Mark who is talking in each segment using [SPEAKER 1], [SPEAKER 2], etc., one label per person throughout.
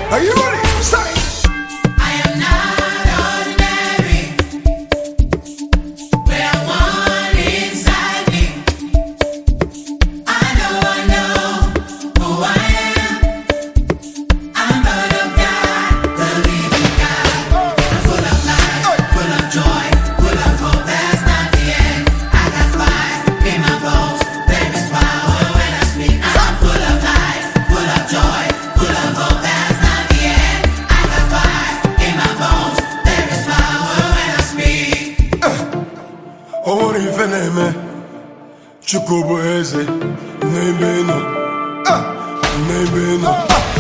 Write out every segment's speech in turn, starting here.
[SPEAKER 1] Are you ready? Say.
[SPEAKER 2] I am not ordinary. We're one inside me. I know who I am. I'm out of God, the living God. I'm full of life, full of joy, full of hope. That's not the end. I got fire in my bones. There is power when I speak. I'm full of life, full of joy, full of hope. That's not the end. I got fire in my bones. There is power when I speak.
[SPEAKER 1] Ori veneme Chukubu eze Nebeno Nebeno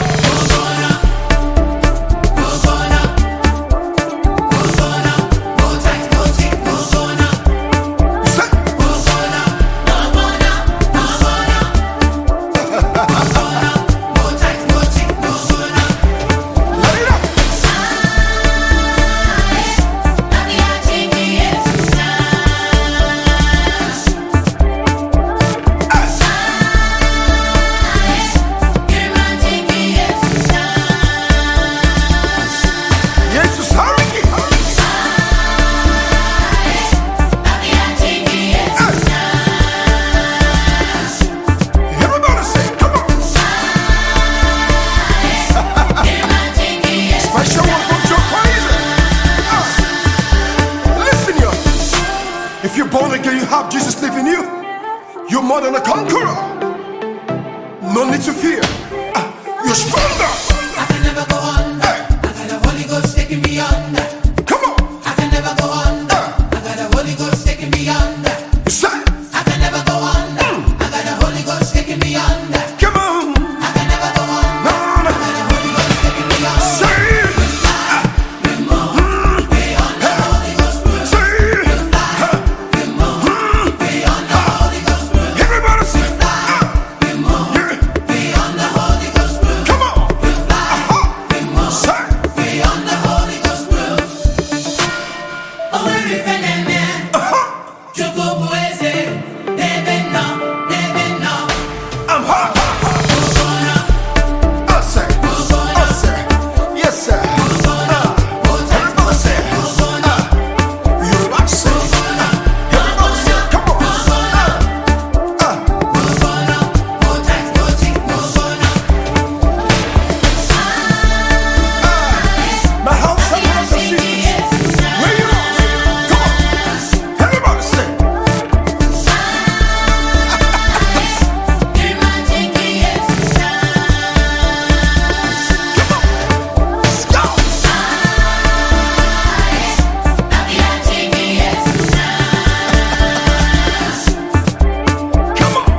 [SPEAKER 1] If you're born again, you have Jesus living in you. You're more than a conqueror. No need to fear. You're stronger.
[SPEAKER 2] I can never go under. I got the Holy Ghost taking me under.
[SPEAKER 1] Come on.
[SPEAKER 2] I can never go under. I got the Holy Ghost taking me under.
[SPEAKER 1] Say.
[SPEAKER 2] I can never go under. I got the Holy Ghost taking me under.
[SPEAKER 1] Come on.
[SPEAKER 2] I can never go under.
[SPEAKER 1] No, no.
[SPEAKER 2] I got the Holy Ghost taking me under.
[SPEAKER 1] Say it.
[SPEAKER 2] We fly, we move, we on the Holy Ghost rule.
[SPEAKER 1] Say it.
[SPEAKER 2] We fly, we move, we on the Holy Ghost rule.
[SPEAKER 1] Everybody say.
[SPEAKER 2] We fly, we move, we on the Holy Ghost rule.
[SPEAKER 1] Come on.
[SPEAKER 2] We fly, we move,
[SPEAKER 1] Say.
[SPEAKER 2] we on the Holy Ghost rule. Oh, every friend and man. Chukwueze, never know, never know.
[SPEAKER 1] I'm hot. I say. Yes, sir. Everybody say. Yoruba say. Everybody say. Come on. My house, I'm house of Jesus. Where you at? Come on. Everybody say. Let's go. Come on.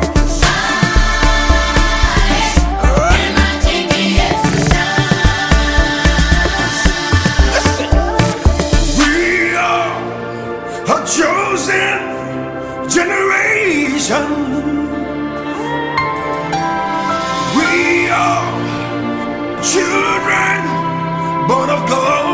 [SPEAKER 1] Listen. We are a chosen generation. We are children born of God.